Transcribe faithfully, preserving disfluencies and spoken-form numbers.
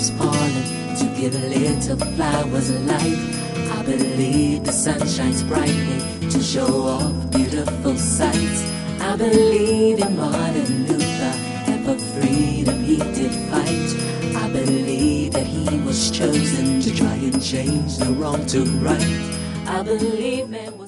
leaves falling to give little flowers life. I believe the sun shines brightly to show off beautiful sights. I believe in Martin Luther, and for freedom he did fight. I believe that he was chosen to try and change the wrong to right. I believe man